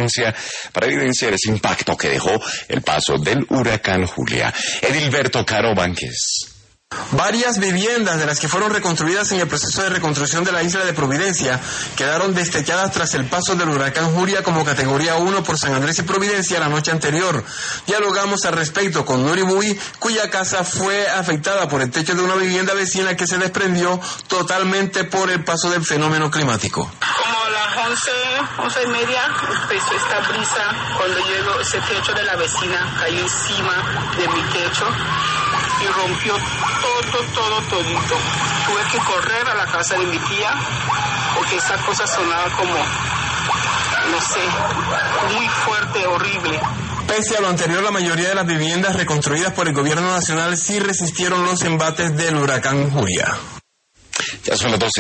para evidenciar ese impacto que dejó el paso del huracán Julia. Edilberto Caro Vánquez. Varias viviendas de las que fueron reconstruidas en el proceso de reconstrucción de la isla de Providencia quedaron destechadas tras el paso del huracán Julia como categoría 1 por San Andrés y Providencia la noche anterior. Dialogamos al respecto con Nuri Bui, cuya casa fue afectada por el techo de una vivienda vecina que se desprendió totalmente por el paso del fenómeno climático. Como a las 11:30 empezó esta brisa. Cuando llegó, ese techo de la vecina cayó encima de mi techo y rompió todito. Tuve que correr a la casa de mi tía porque esa cosa sonaba como, no sé, muy fuerte, horrible. Pese a lo anterior, la mayoría de las viviendas reconstruidas por el gobierno nacional sí resistieron los embates del huracán Julia. Ya son las 12.